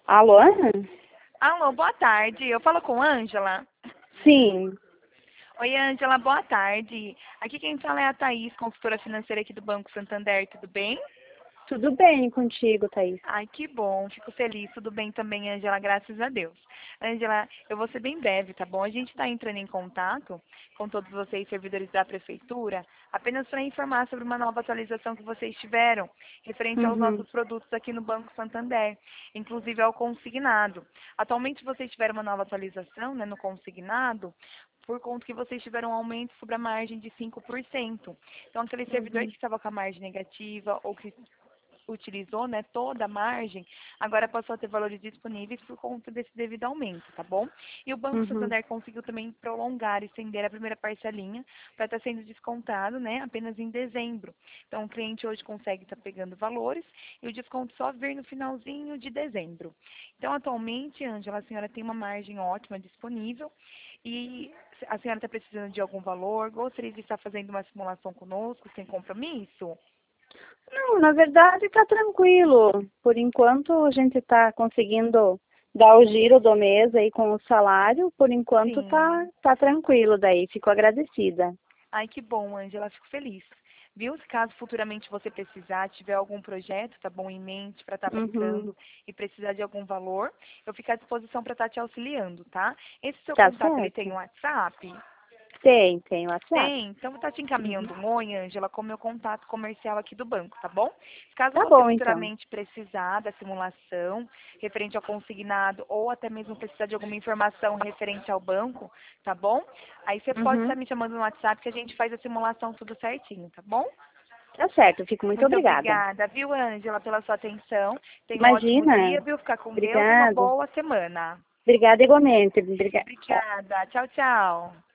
Alô? Alô, boa tarde. Eu falo com Ângela. Sim, Oi, Ângela, boa tarde. Aqui quem fala é a Thaís, consultora financeira aqui do Banco Santander, tudo bem? tudo bem contigo, Thaís? Ai, que bom, fico feliz. Tudo bem também, Ângela, graças a Deus. Ângela, eu vou ser bem breve, tá bom? A gente está entrando em contato com todos vocês, servidores da Prefeitura, apenas para informar sobre uma nova atualização que vocês tiveram, referente aos Uhum, nossos produtos aqui no Banco Santander, inclusive ao consignado. Atualmente vocês tiveram uma nova atualização, né, no consignado, por conta que vocês tiveram um aumento sobre a margem de 5%. Então, aquele servidor uhum, que estava com a margem negativa ou que utilizou, né, toda a margem, agora passou a ter valores disponíveis por conta desse devido aumento, tá bom? E o Banco uhum. Santander conseguiu também prolongar e estender a primeira parcelinha para estar sendo descontado, né, apenas em dezembro. Então, o cliente hoje consegue estar pegando valores e o desconto só vir no finalzinho de dezembro. Então, atualmente, Ângela, a senhora tem uma margem ótima disponível e a senhora está precisando de algum valor? Gostaria de estar fazendo uma simulação conosco, sem compromisso? Não, na verdade está tranquilo. Por enquanto a gente está conseguindo dar o giro do mês aí com o salário. Por enquanto Sim. tá tranquilo daí. Fico agradecida. Ai, que bom, Ângela, fico feliz. Viu? Se caso futuramente você precisar, tiver algum projeto, tá bom, em mente para estar Uhum, aplicando e precisar de algum valor, eu fico à disposição para estar te auxiliando, tá? Esse seu tá contato, ele tem certo. um WhatsApp? Tem WhatsApp. Tem, então vou estar te Uhum. encaminhando um oi, Ângela, com o meu contato comercial aqui do banco, tá bom? Caso Tá você bom então. futuramente precisar da simulação referente ao consignado ou até mesmo precisar de alguma informação referente ao banco, tá bom? Aí você pode estar Uhum. me chamando no WhatsApp que a gente faz a simulação tudo certinho, tá bom? Tá certo, fico muito Muito obrigada. obrigada, viu, Ângela, pela sua atenção. Tenha um ótimo Imagina. dia, viu? Fica com Deus e uma Obrigada. boa semana. Obrigada igualmente. Obrigada. Tchau. Obrigada. Tchau, tchau.